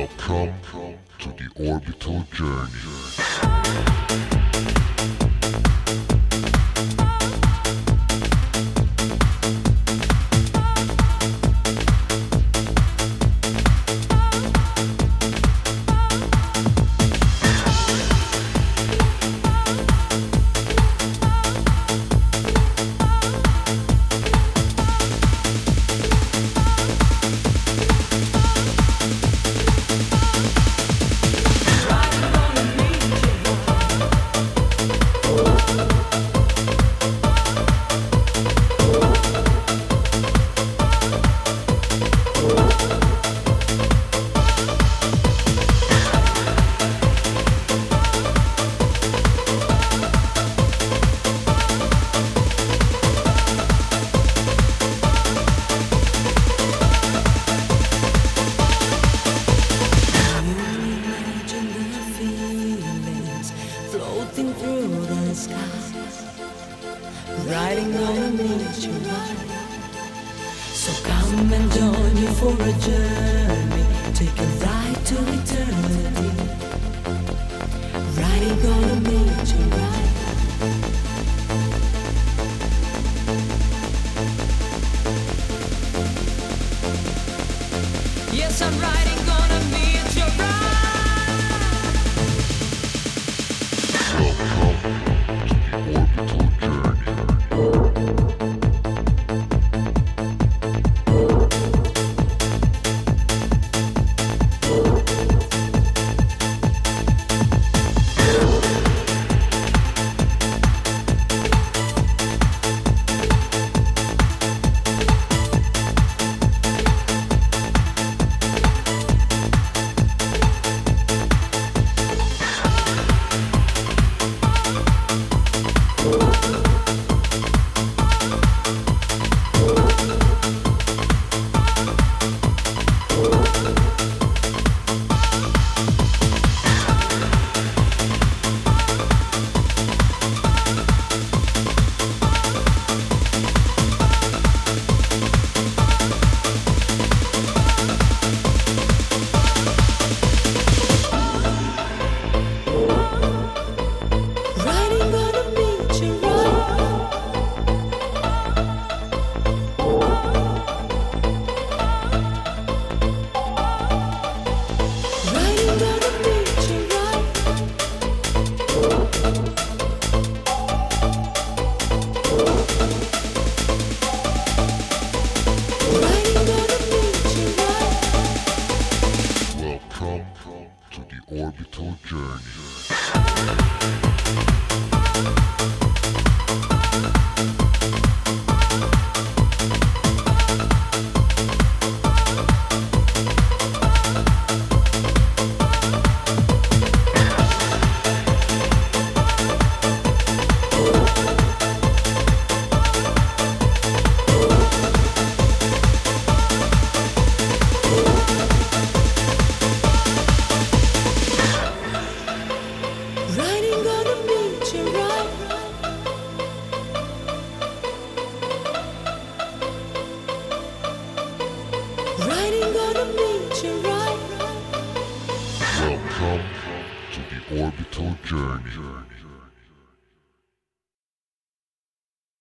Welcome to the orbital journey. Floating through the sky, riding on a miniature ride. So come and join me for a journey, take a ride to eternity, riding on a miniature ride. Yes, I'm riding on a miniature ride. To the orbital journey. Riding on a miniature ride. Welcome to the orbital journey.